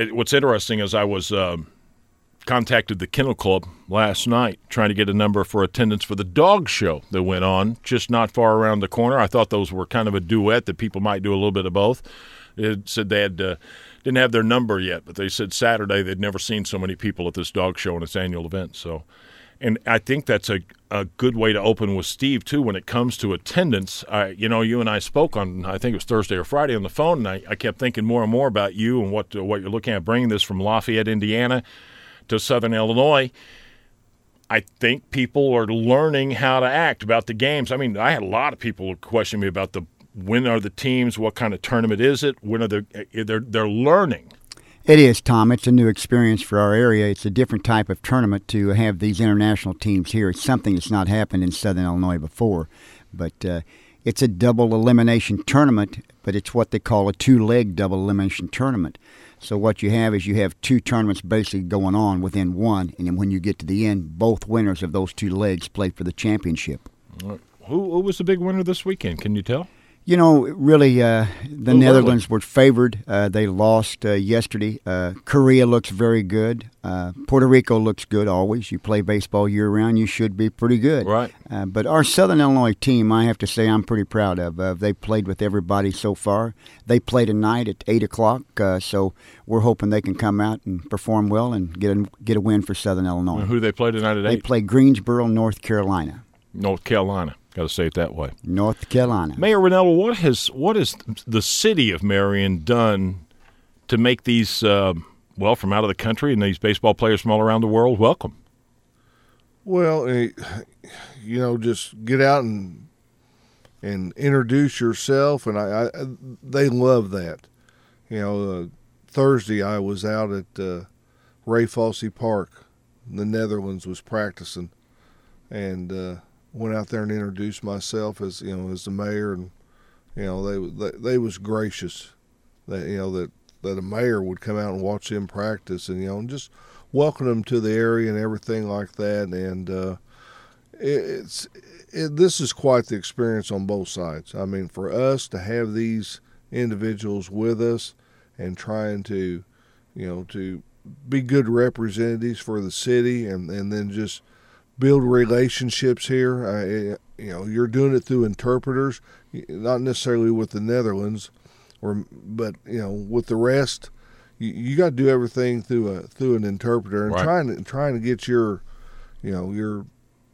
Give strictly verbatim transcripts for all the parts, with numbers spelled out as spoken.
it, what's interesting is I was um, contacted the Kennel Club last night trying to get a number for attendance for the dog show that went on just not far around the corner. I thought those were kind of a duet that people might do a little bit of both. It said they had uh, didn't have their number yet, but they said Saturday they'd never seen so many people at this dog show and its annual event. So, and I think that's a, a good way to open with Steve, too, when it comes to attendance. I, you know, you and I spoke on, I think it was Thursday or Friday on the phone, and I, I kept thinking more and more about you and what uh, what you're looking at, bringing this from Lafayette, Indiana to Southern Illinois. I think people are learning how to act about the games. I mean, I had a lot of people question me about the when are the teams, what kind of tournament is it, when are they, they're, they're learning. It is, Tom. It's a new experience for our area. It's a different type of tournament to have these international teams here. It's something that's not happened in Southern Illinois before. But uh, it's a double elimination tournament, but it's what they call a two-leg double elimination tournament. So what you have is you have two tournaments basically going on within one, and then when you get to the end, both winners of those two legs play for the championship. Who, who was the big winner this weekend? Can you tell? You know, really, uh, the Netherlands were favored. Uh, they lost uh, yesterday. Uh, Korea looks very good. Uh, Puerto Rico looks good always. You play baseball year-round, you should be pretty good. Right. Uh, but our Southern Illinois team, I have to say I'm pretty proud of. Uh, they played with everybody so far. They play tonight at eight o'clock, uh, so we're hoping they can come out and perform well and get a, get a win for Southern Illinois. And who do they play tonight at They eight? play Greensboro, North Carolina. North Carolina. Got to say it that way. North Carolina. Mayor Rinella, what has what has the city of Marion done to make these, uh, well, from out of the country and these baseball players from all around the world welcome? Well, you know, just get out and and introduce yourself, and I, I they love that. You know, uh, Thursday I was out at uh, Ray Fosse Park. The Netherlands was practicing, and uh, went out there and introduced myself as you know as the mayor, and you know they they, they was gracious that you know that, that a mayor would come out and watch them practice, and you know and just welcome them to the area and everything like that. And uh, it, it's it, this is quite the experience on both sides. I mean, for us to have these individuals with us and trying to you know to be good representatives for the city, and, and then just build relationships here. Uh, you know, you're doing it through interpreters, not necessarily with the Netherlands, or but you know, with the rest, you, you got to do everything through a through an interpreter, and right. trying to trying to get your, you know, your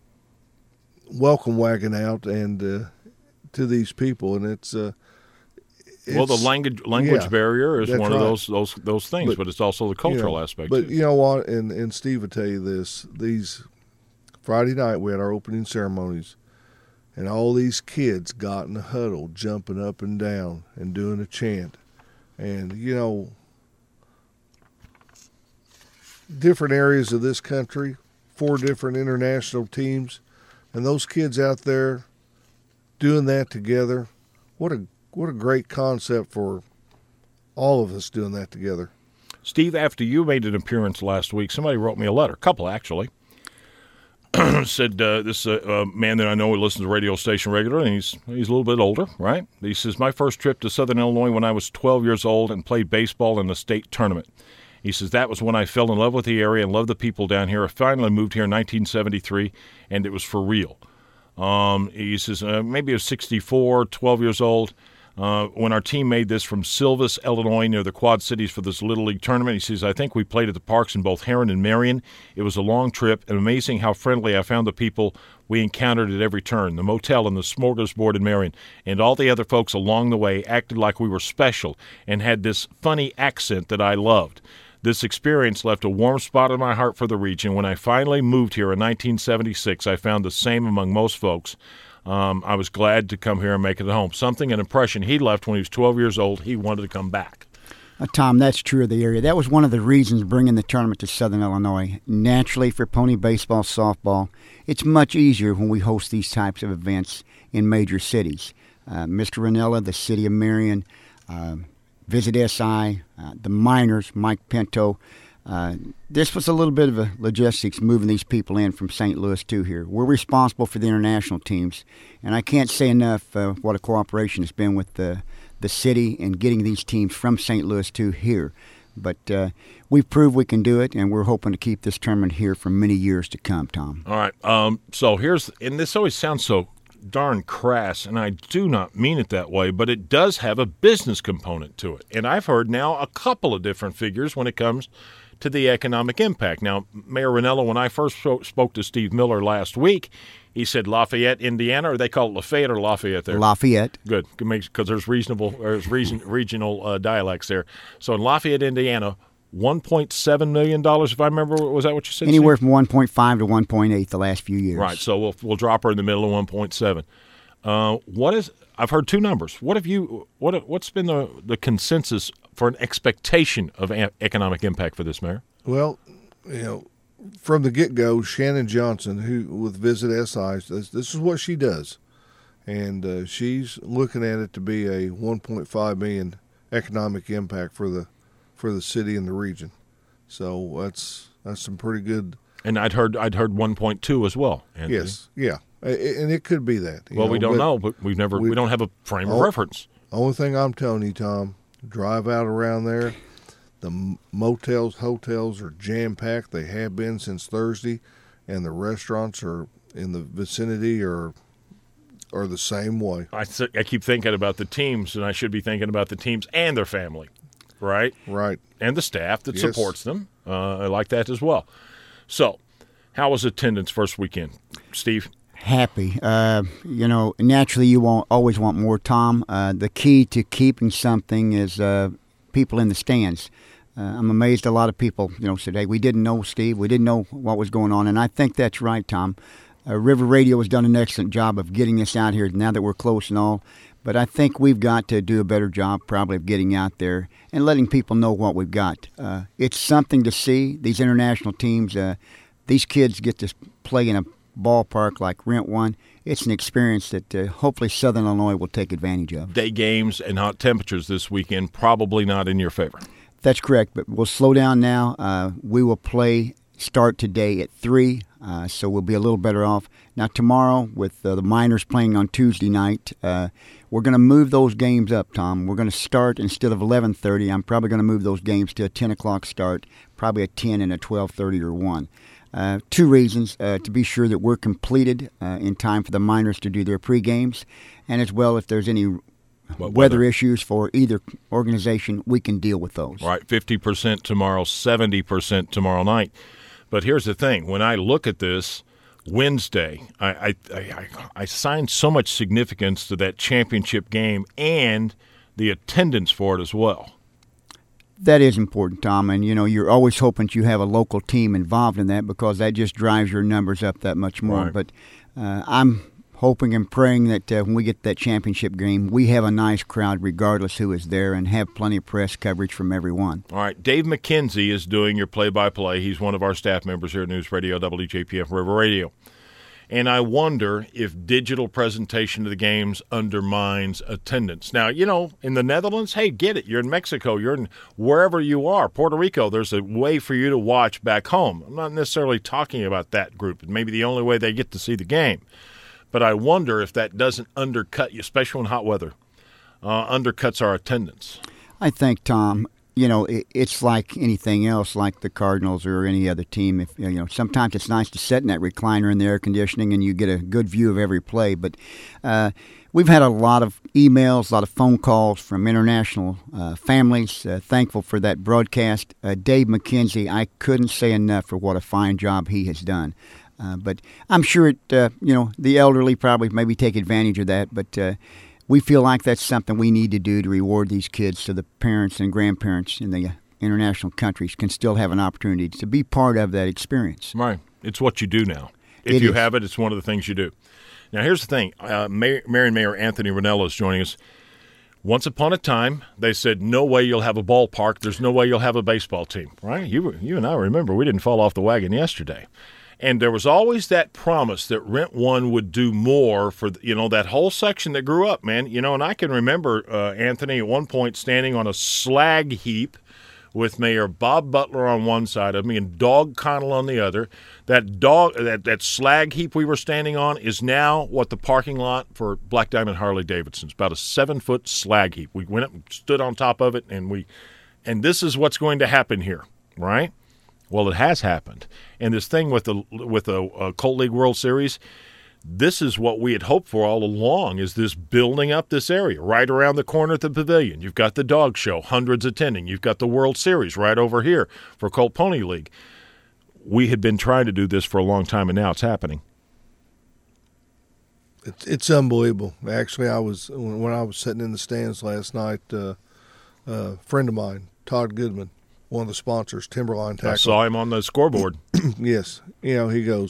welcome wagon out and uh, to these people, and it's. Uh, It's, well, the language language yeah, barrier is one right. of those those those things, but, but it's also the cultural you know, aspect. But too. you know what? And and Steve will tell you this: these Friday night we had our opening ceremonies, and all these kids got in the huddle, jumping up and down and doing a chant, and you know, different areas of this country, four different international teams, and those kids out there doing that together. What a What a great concept for all of us doing that together. Steve, after you made an appearance last week, somebody wrote me a letter, a couple actually, said uh, this uh, uh, man that I know who listens to the radio station regularly, and he's, he's a little bit older, right? He says, my first trip to Southern Illinois when I was twelve years old and played baseball in the state tournament. He says, that was when I fell in love with the area and loved the people down here. I finally moved here in nineteen seventy-three, and it was for real. Um, he says, uh, maybe I was sixty-four, twelve years old. Uh, when our team made this from Silvis, Illinois, near the Quad Cities for this Little League tournament, he says, I think we played at the parks in both Heron and Marion. It was a long trip, and amazing how friendly I found the people we encountered at every turn. The motel and the smorgasbord in Marion, and all the other folks along the way acted like we were special and had this funny accent that I loved. This experience left a warm spot in my heart for the region. When I finally moved here in nineteen seventy-six, I found the same among most folks. Um, I was glad to come here and make it at home. Something, an impression he left when he was twelve years old. He wanted to come back. Uh, Tom, that's true of the area. That was one of the reasons bringing the tournament to Southern Illinois. Naturally, for pony baseball, softball, it's much easier when we host these types of events in major cities. Uh, Mister Rinella, the city of Marion, uh, Visit S I, uh, the miners, Mike Pinto. Uh, this was a little bit of a logistics moving these people in from Saint Louis to here. We're responsible for the international teams, and I can't say enough uh, what a cooperation has been with the the city in getting these teams from Saint Louis to here. But uh, we've proved we can do it, and we're hoping to keep this tournament here for many years to come, Tom. All right. Um, so here's, and this always sounds so darn crass, and I do not mean it that way, but it does have a business component to it. And I've heard now a couple of different figures when it comes to the economic impact. Now, Mayor Ranella, when I first spoke to Steve Miller last week, he said Lafayette, Indiana, or they call it Lafayette or Lafayette there? Lafayette. Good, because there's reasonable, there's reason, regional uh, dialects there. So in Lafayette, Indiana, one point seven million dollars, if I remember, was that what you said? Anywhere Steve? from one point five to one point eight the last few years. Right, so we'll we'll drop her in the middle of one point seven. Uh, what is? I've heard two numbers. What have you? What what's been the the consensus for an expectation of a- economic impact for this, Mayor? Well, you know, from the get-go, Shannon Johnson, who with Visit S I, this, this is what she does, and uh, she's looking at it to be a one point five million dollars economic impact for the for the city and the region. So that's that's some pretty good. And I'd heard I'd heard one point two as well. Anthony. Yes, yeah, and it could be that. Well, know, we don't but know, but we've never we, we don't have a frame oh, of reference. Only thing I'm telling you, Tom, drive out around there. The motels, hotels are jam-packed. They have been since Thursday, and the restaurants are in the vicinity or are the same way. I, I keep thinking about the teams, and I should be thinking about the teams and their family, right? Right. And the staff that Yes. supports them. Uh, I like that as well. So, how was attendance first weekend, Steve? Happy. Uh, you know, naturally you won't always want more, Tom. Uh, the key to keeping something is uh, people in the stands. Uh, I'm amazed a lot of people, you know, said, hey, we didn't know, Steve. We didn't know what was going on. And I think that's right, Tom. Uh, River Radio has done an excellent job of getting us out here now that we're close and all. But I think we've got to do a better job probably of getting out there and letting people know what we've got. Uh, it's something to see. These international teams, uh, these kids get to play in a ballpark like Rent One. It's an experience that uh, hopefully Southern Illinois will take advantage of. Day games and hot temperatures this weekend probably not in your favor. That's correct, but we'll slow down now. Uh, we will play start today at three, uh, so we'll be a little better off. Now tomorrow, with uh, the Miners playing on Tuesday night, uh, we're going to move those games up, Tom. We're going to start instead of eleven thirty. I'm probably going to move those games to a ten o'clock start, probably a ten and a twelve thirty or one. Uh, two reasons, uh, to be sure that we're completed uh, in time for the Miners to do their pre-games, and as well if there's any What weather issues for either organization, we can deal with those. Right, fifty percent tomorrow, seventy percent tomorrow night. But here's the thing. When I look at this Wednesday, I, I, I, I assign so much significance to that championship game and the attendance for it as well. That is important, Tom, and you know you're always hoping you have a local team involved in that because that just drives your numbers up that much more. Right. But uh, I'm hoping and praying that uh, when we get that championship game, we have a nice crowd regardless who is there and have plenty of press coverage from everyone. All right, Dave McKenzie is doing your play-by-play. He's one of our staff members here at News Radio, W J P F River Radio. And I wonder if digital presentation of the games undermines attendance. Now, you know, in the Netherlands, hey, get it. You're in Mexico. You're in wherever you are. Puerto Rico, there's a way for you to watch back home. I'm not necessarily talking about that group. It may be the only way they get to see the game. But I wonder if that doesn't undercut you, especially in hot weather, uh, undercuts our attendance. I think, Tom, you know, it, it's like anything else, like the Cardinals or any other team. If you know, sometimes it's nice to sit in that recliner in the air conditioning and you get a good view of every play. But uh, we've had a lot of emails, a lot of phone calls from international uh, families, uh, thankful for that broadcast. Uh, Dave McKenzie, I couldn't say enough for what a fine job he has done. Uh, but I'm sure it, uh, you know, the elderly probably maybe take advantage of that. But uh, we feel like that's something we need to do to reward these kids so the parents and grandparents in the international countries can still have an opportunity to be part of that experience. Right. It's what you do now. If It you is. have it, it's one of the things you do. Now, here's the thing. Uh, Mayor, Marion Mayor Anthony Ranella is joining us. Once upon a time, they said, no way you'll have a ballpark. There's no way you'll have a baseball team. Right? You, you and I remember we didn't fall off the wagon yesterday. And there was always that promise that Rent One would do more for, you know, that whole section that grew up, man. You know, and I can remember uh, Anthony at one point standing on a slag heap with Mayor Bob Butler on one side of me and Dog Connell on the other. That dog, that, that slag heap we were standing on is now what the parking lot for Black Diamond Harley Davidson is, about a seven-foot slag heap. We went up and stood on top of it, and we and this is what's going to happen here, right? Well, it has happened. And this thing with the with the uh, Colt League World Series, this is what we had hoped for all along, is this building up this area right around the corner at the pavilion. You've got the dog show, hundreds attending. You've got the World Series right over here for Colt Pony League. We had been trying to do this for a long time, and now it's happening. It's it's unbelievable. Actually, I was when, when I was sitting in the stands last night. Uh, uh, a friend of mine, Todd Goodman, one of the sponsors, Timberline Tackle. I saw him on the scoreboard. Yes, you know, he goes,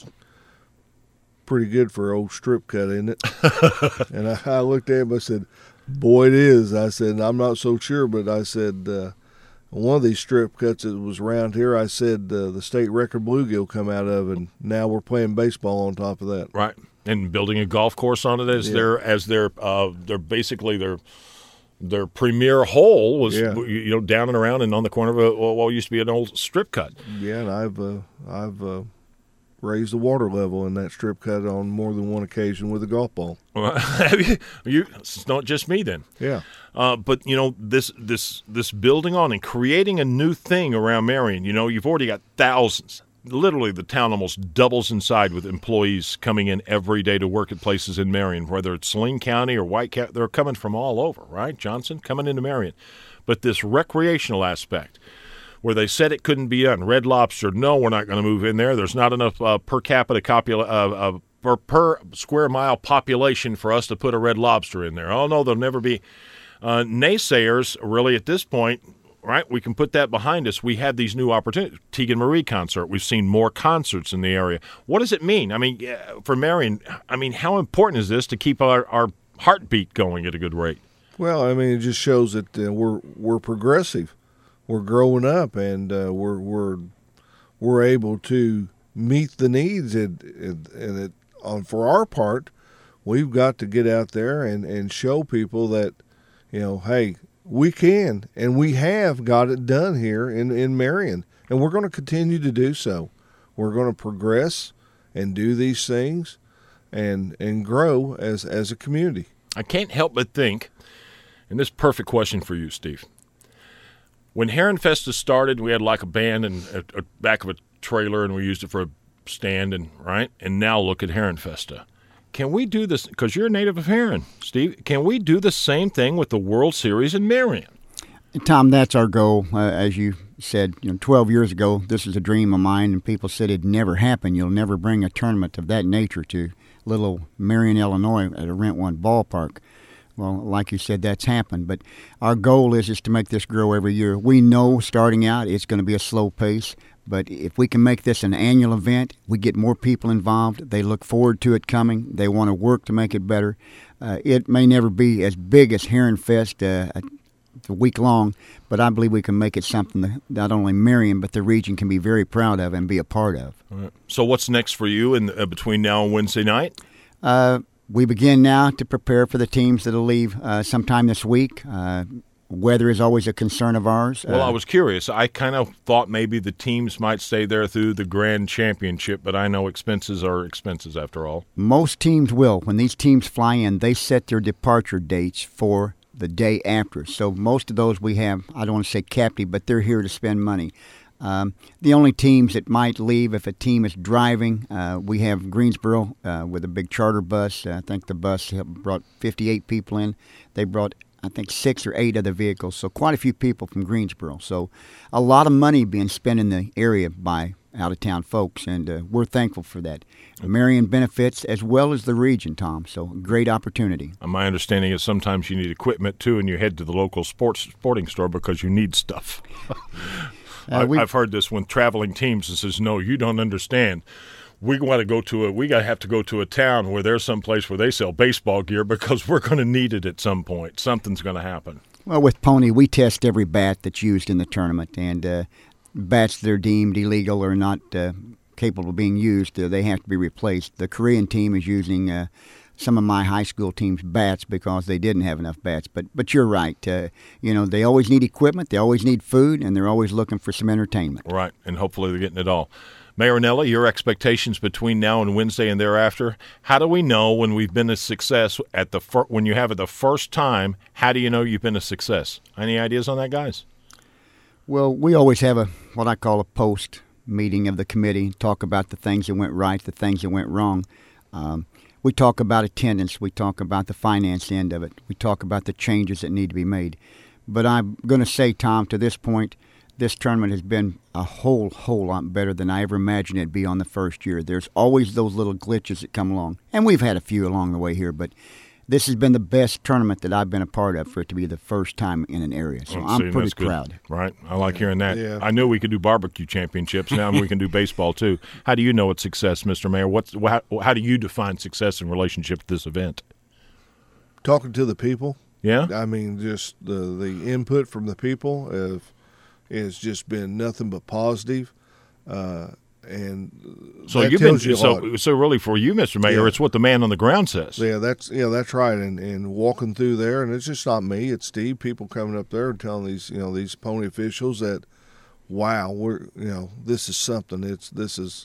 pretty good for an old strip cut, isn't it? And I, I looked at him. I said, "Boy, it is." I said, "I'm not so sure," but I said, uh, one of these strip cuts that was around here, I said, uh, the state record bluegill come out of, and now we're playing baseball on top of that. Right. And building a golf course on it as Yeah. their as their uh, their basically their their premier hole was Yeah. you know down and around and on the corner of a, what used to be an old strip cut. Yeah, and I've uh, I've uh, raised the water level in that strip cut on more than one occasion with a golf ball. you, it's not just me then. Yeah. Uh, but you know this this this building on and creating a new thing around Marion. You know you've already got thousands. Literally, the town almost doubles inside with employees coming in every day to work at places in Marion, whether it's Saline County or White County. They're coming from all over, right? Johnson coming into Marion. But this recreational aspect, where they said it couldn't be done. Red Lobster, no, we're not going to move in there. There's not enough uh, per capita copula, uh, uh, per, per square mile population for us to put a Red Lobster in there. Oh, no, there'll never be. Uh, naysayers, really, at this point, right, we can put that behind us. We have these new opportunities. Tegan Marie concert. We've seen more concerts in the area. What does it mean? I mean, for Marion, I mean, how important is this to keep our, our heartbeat going at a good rate? Well, I mean, it just shows that uh, we're we're progressive, we're growing up, and uh, we're we're we're able to meet the needs. And and, and it, on for our part, we've got to get out there and, and show people that, you know, hey, we can, and we have got it done here in, in Marion, and we're going to continue to do so. We're going to progress and do these things and and grow as, as a community. I can't help but think, and this is a perfect question for you, Steve. When Heron Festa started, we had like a band and a, a back of a trailer, and we used it for a stand, and right. And now look at Heron Festa. Can we do this? Because you're a native of Heron, Steve. Can we do the same thing with the World Series in Marion? Tom, that's our goal. Uh, as you said, you know, twelve years ago, this is a dream of mine, and people said it'd never happen. You'll never bring a tournament of that nature to little Marion, Illinois, at a Rent One ballpark. Well, like you said, that's happened. But our goal is, is to make this grow every year. We know starting out it's going to be a slow pace. But if we can make this an annual event, we get more people involved. They look forward to it coming. They want to work to make it better. Uh, it may never be as big as Heron Fest, uh, a week long, but I believe we can make it something that not only Marion but the region can be very proud of and be a part of. Right. So what's next for you in uh, between now and Wednesday night? Uh, we begin now to prepare for the teams that will leave uh, sometime this week. Uh, Weather is always a concern of ours. Well, uh, I was curious. I kind of thought maybe the teams might stay there through the Grand Championship, but I know expenses are expenses after all. Most teams will. When these teams fly in, they set their departure dates for the day after. So most of those we have, I don't want to say captive, but they're here to spend money. Um, the only teams that might leave if a team is driving, uh, we have Greensboro uh, with a big charter bus. Uh, I think the bus brought fifty-eight people in. They brought I think six or eight other vehicles, so quite a few people from Greensboro. So a lot of money being spent in the area by out-of-town folks, and uh, we're thankful for that. Marion benefits as well as the region, Tom, so great opportunity. My understanding is sometimes you need equipment, too, and you head to the local sports sporting store because you need stuff. uh, I, I've heard this when traveling teams that says, no, you don't understand. We want to go to a. We got to have to go to a town where there's some place where they sell baseball gear because we're going to need it at some point. Something's going to happen. Well, with Pony, we test every bat that's used in the tournament, and uh, bats that are deemed illegal or not uh, capable of being used, uh, they have to be replaced. The Korean team is using uh, some of my high school team's bats because they didn't have enough bats. But but you're right. Uh, you know, they always need equipment, they always need food, and they're always looking for some entertainment. Right, and hopefully they're getting it all. Marinella, your expectations between now and Wednesday and thereafter. How do we know when we've been a success at the fir- when you have it the first time? How do you know you've been a success? Any ideas on that, guys? Well, we always have a what I call a post meeting of the committee, talk about the things that went right, the things that went wrong. Um, we talk about attendance. We talk about the finance end of it. We talk about the changes that need to be made. But I'm going to say, Tom, to this point, this tournament has been a whole, whole lot better than I ever imagined it'd be on the first year. There's always those little glitches that come along, and we've had a few along the way here, but this has been the best tournament that I've been a part of for it to be the first time in an area. So Well, I'm see, pretty that's good, proud. Right? I like hearing that. Yeah. I knew we could do barbecue championships. Now we can do baseball, too. How do you know it's success, Mister Mayor? What's how, how do you define success in relationship to this event? Talking to the people. Yeah? I mean, just the, the input from the people have, has just been nothing but positive. Uh, and So that you've been tells you a so lot. so really for you, Mister Mayor, Yeah. it's what the man on the ground says. Yeah, that's yeah, that's right. And and walking through there, and it's just not me; it's Steve. People coming up there and telling these you know these pony officials that, wow, we're you know this is something. It's this is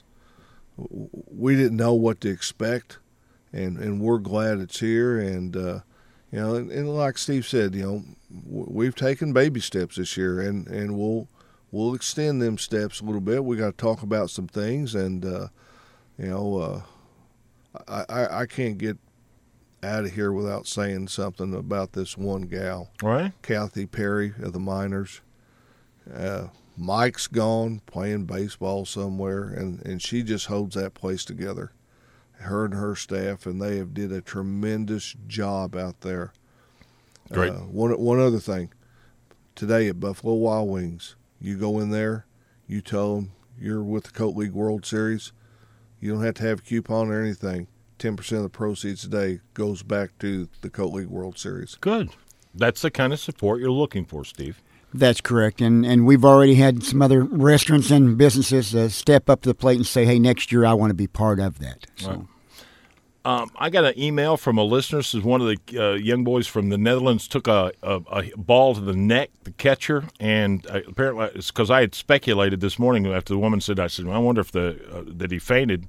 we didn't know what to expect, and and we're glad it's here. And uh, you know, and, and like Steve said, you know, we've taken baby steps this year, and and we'll. We'll extend them steps a little bit. We got to talk about some things, and uh, you know, uh, I, I I can't get out of here without saying something about this one gal, Right? Kathy Perry of the Miners. Uh, Mike's gone playing baseball somewhere, and, and she just holds that place together. Her and her staff, and they have did a tremendous job out there. Great. Uh, one one other thing, today at Buffalo Wild Wings. You go in there, you tell them you're with the Coat League World Series. You don't have to have a coupon or anything. ten percent of the proceeds today goes back to the Coat League World Series. Good. That's the kind of support you're looking for, Steve. That's correct. And and we've already had some other restaurants and businesses uh, step up to the plate and say, hey, next year I want to be part of that. So. Right. Um, I got an email from a listener. This is one of the uh, young boys from the Netherlands took a, a, a ball to the neck, the catcher, and uh, apparently it's because I had speculated this morning after the woman said, I said, well, I wonder if the uh, that he fainted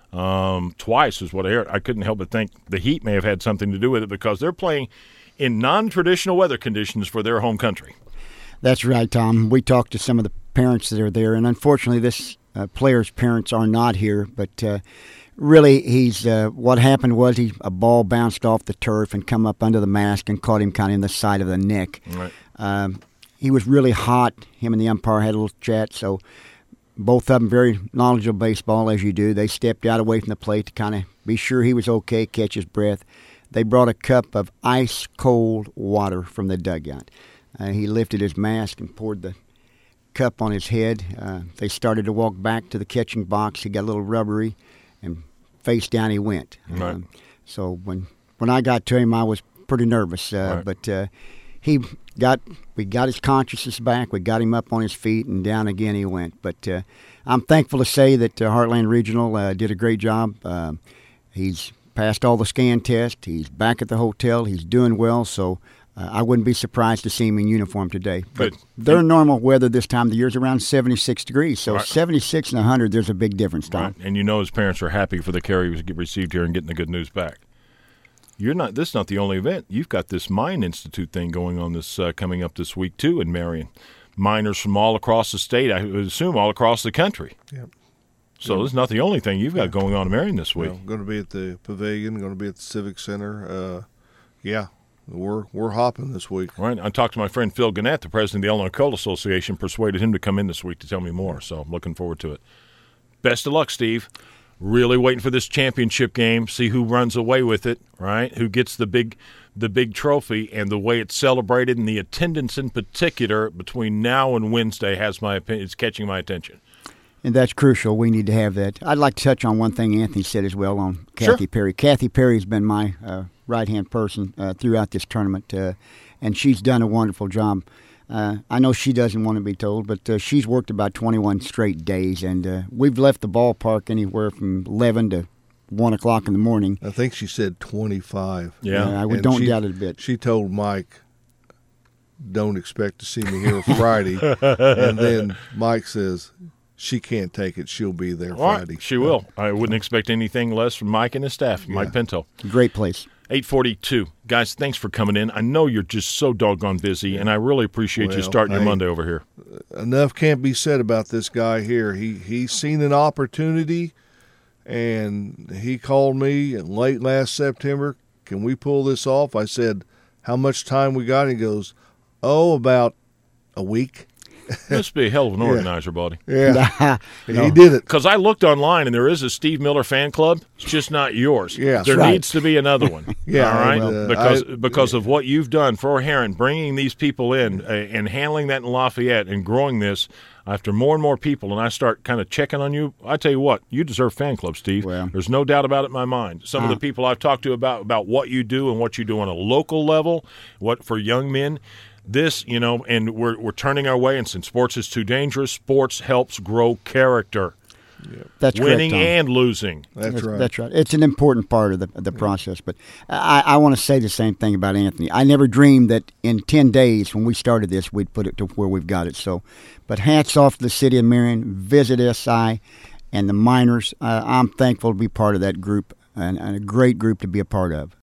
um, twice is what I heard. I couldn't help but think the heat may have had something to do with it because they're playing in non-traditional weather conditions for their home country. That's right, Tom. We talked to some of the parents that are there, and unfortunately this uh, player's parents are not here, but uh, really, he's uh, what happened was he a ball bounced off the turf and come up under the mask and caught him kind of in the side of the neck. Right. Um, he was really hot. Him and the umpire had a little chat, so both of them very knowledgeable baseball, as you do. They stepped out away from the plate to kind of be sure he was okay, catch his breath. They brought a cup of ice-cold water from the dugout. Uh, he lifted his mask and poured the cup on his head. Uh, they started to walk back to the catching box. He got a little rubbery. And face down he went. Right. Um, so when when I got to him, I was pretty nervous. Uh, Right. But uh, he got we got his consciousness back. We got him up on his feet, and down again he went. But uh, I'm thankful to say that uh, Heartland Regional uh, did a great job. Uh, he's passed all the scan tests. He's back at the hotel. He's doing well. So uh, I wouldn't be surprised to see him in uniform today. But Good. their normal weather this time of the year is around seventy-six degrees. So Right. seventy-six and one hundred, there's a big difference, Tom. Right. And you know his parents are happy for the care he was received here and getting the good news back. You're not. This is not the only event. You've got this Mine Institute thing going on this uh, coming up this week too in Marion. Miners from all across the state, I would assume all across the country. Yep. So this is not the only thing you've got going on in Marion this week. You know, going to be at the Pavilion. Going to be at the Civic Center. Uh, yeah, we're we're hopping this week. Right. I talked to my friend Phil Gannett, the president of the Illinois Coal Association, persuaded him to come in this week to tell me more. So I'm looking forward to it. Best of luck, Steve. Really waiting for this championship game, see who runs away with it, right? Who gets the big the big trophy, and the way it's celebrated and the attendance in particular between now and Wednesday has my opinion. It's catching my attention. And that's crucial. We need to have that. I'd like to touch on one thing Anthony said as well on Kathy Sure. Perry. Kathy Perry's been my uh, right-hand person uh, throughout this tournament, uh, and she's done a wonderful job. Uh, I know she doesn't want to be told, but uh, she's worked about twenty-one straight days, and uh, we've left the ballpark anywhere from eleven to one o'clock in the morning. I think she said twenty-five. Yeah. Uh, I would, And don't she- doubt it a bit. She told Mike, "Don't expect to see me here Friday," and then Mike says, "She can't take it. She'll be there All right, Friday." she will. I wouldn't expect anything less from Mike and his staff, Mike Yeah. Pinto. Great place. eight forty-two. Guys, thanks for coming in. I know you're just so doggone busy, and I really appreciate well, you starting your hey, Monday over here. Enough can't be said about this guy here. He He's seen an opportunity, and he called me late last September. Can we pull this off? I said, how much time we got? And he goes, oh, about a week. Must be a hell of an organizer, buddy. Yeah, No. he did it. Because I looked online, and there is a Steve Miller fan club. It's just not yours. Yeah, there right. needs to be another one. Yeah, all right. well, uh, because I- because of what you've done for Heron, bringing these people in uh, and handling that in Lafayette and growing this. After more and more people, and I start kind of checking on you, I tell you what, you deserve fan club, Steve. Well. There's no doubt about it in my mind. Some Uh. of the people I've talked to about about what you do and what you do on a local level, what for young men. This, you know, and we're we're turning our way, and since sports is too dangerous, sports helps grow character, That's winning correct, Tom. and losing. That's right. That's right. It's an important part of the of the process. But I, I want to say the same thing about Anthony. I never dreamed that in ten days when we started this, we'd put it to where we've got it. So, but hats off to the city of Marion, Visit S I, and the miners. Uh, I'm thankful to be part of that group, and, and a great group to be a part of.